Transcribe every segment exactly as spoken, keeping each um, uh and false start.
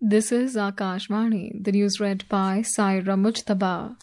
This is Akashvani, the news read by Saira Mujtaba.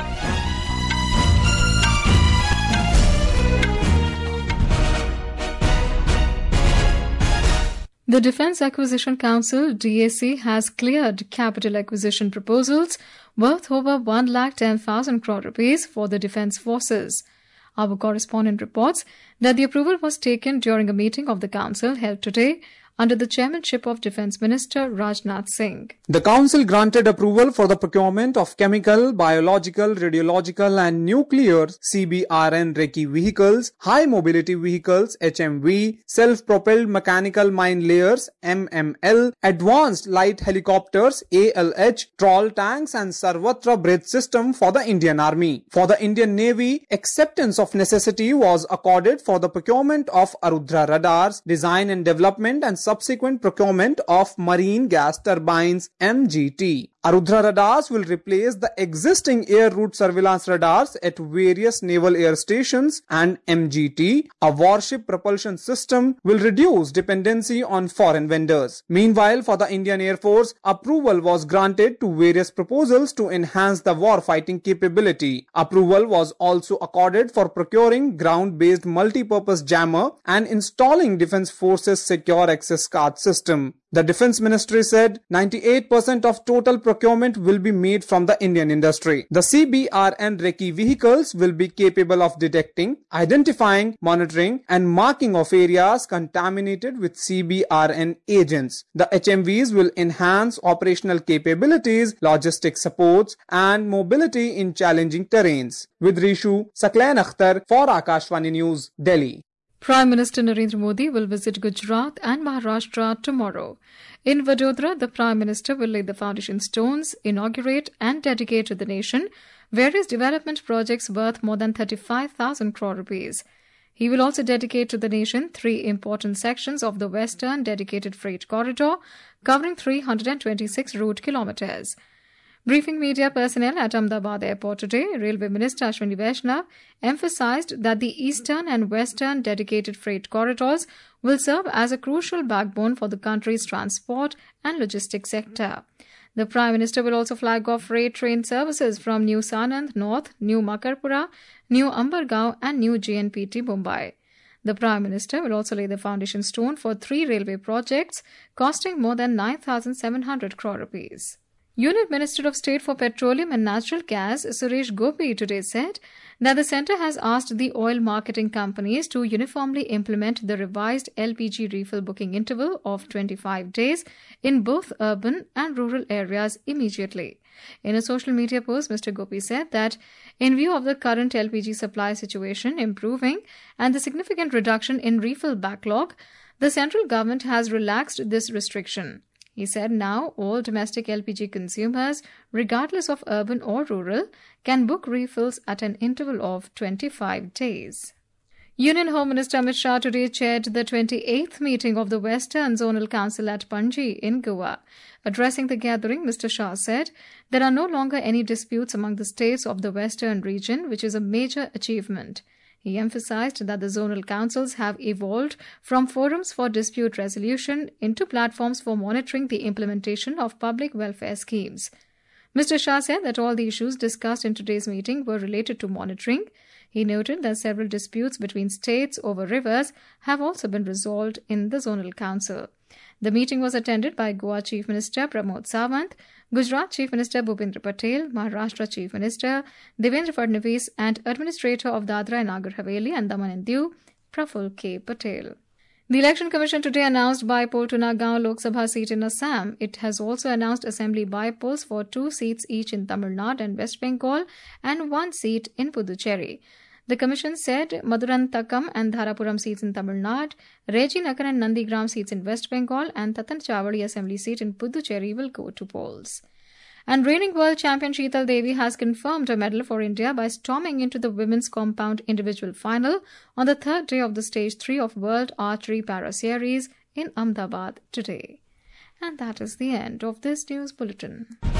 The Defence Acquisition Council, D A C, has cleared capital acquisition proposals worth over one lakh ten thousand crore rupees for the Defence Forces. Our correspondent reports that the approval was taken during a meeting of the Council held today under the chairmanship of Defence Minister Rajnath Singh. The Council granted approval for the procurement of chemical, biological, radiological and nuclear C B R N Recce vehicles, high mobility vehicles H M V, self-propelled mechanical mine layers M M L, advanced light helicopters A L H, trawl tanks and Sarvatra bridge system for the Indian Army. For the Indian Navy, acceptance of necessity was accorded for the procurement of Arudhra radars, design and development and subsequent procurement of marine gas turbines M G T. Arudhra radars will replace the existing air route surveillance radars at various naval air stations, and M G T, a warship propulsion system, will reduce dependency on foreign vendors. Meanwhile, for the Indian Air Force, approval was granted to various proposals to enhance the war-fighting capability. Approval was also accorded for procuring ground-based multi-purpose jammer and installing Defence Forces Secure Access Card system. The Defence Ministry said ninety-eight percent of total procurement will be made from the Indian industry. The C B R N Recce vehicles will be capable of detecting, identifying, monitoring and marking of areas contaminated with C B R N agents. The H M Vs will enhance operational capabilities, logistic supports and mobility in challenging terrains. With Rishu, Saklain Akhtar for Akashvani News, Delhi. Prime Minister Narendra Modi will visit Gujarat and Maharashtra tomorrow. In Vadodara, the Prime Minister will lay the foundation stones, inaugurate and dedicate to the nation various development projects worth more than thirty-five thousand crore rupees. He will also dedicate to the nation three important sections of the Western Dedicated Freight Corridor, covering three hundred twenty-six route kilometres. Briefing media personnel at Ahmedabad Airport today, Railway Minister Ashwini Vaishnav emphasized that the Eastern and Western dedicated freight corridors will serve as a crucial backbone for the country's transport and logistics sector. The Prime Minister will also flag off freight train services from New Sanand North, New Makarpura, New Ambergaon and New J N P T Mumbai. The Prime Minister will also lay the foundation stone for three railway projects costing more than nine thousand seven hundred crore rupees. Union Minister of State for Petroleum and Natural Gas, Suresh Gopi, today said that the centre has asked the oil marketing companies to uniformly implement the revised L P G refill booking interval of twenty-five days in both urban and rural areas immediately. In a social media post, Mister Gopi said that in view of the current L P G supply situation improving and the significant reduction in refill backlog, the central government has relaxed this restriction. He said now all domestic L P G consumers, regardless of urban or rural, can book refills at an interval of twenty-five days. Union Home Minister Amit Shah today chaired the twenty-eighth meeting of the Western Zonal Council at Panji in Goa. Addressing the gathering, Mister Shah said there are no longer any disputes among the states of the Western region, which is a major achievement. He emphasized that the zonal councils have evolved from forums for dispute resolution into platforms for monitoring the implementation of public welfare schemes. Mister Shah said that all the issues discussed in today's meeting were related to monitoring. He noted that several disputes between states over rivers have also been resolved in the zonal council. The meeting was attended by Goa Chief Minister Pramod Sawant, Gujarat Chief Minister Bhupendra Patel, Maharashtra Chief Minister Devendra Fadnavis and Administrator of Dadra and Nagar Haveli and Daman and Diu, Praful K. Patel. The Election Commission today announced by-poll to Nagaon Lok Sabha seat in Assam. It has also announced assembly by-polls for two seats each in Tamil Nadu and West Bengal and one seat in Puducherry. The Commission said Madurantakam and Dharapuram seats in Tamil Nadu, Rejinagar and Nandigram seats in West Bengal and Tatan Chavadi Assembly seat in Puducherry will go to polls. And reigning world champion Sheetal Devi has confirmed a medal for India by storming into the women's compound individual final on the third day of the Stage three of World Archery Para Series in Ahmedabad today. And that is the end of this news bulletin.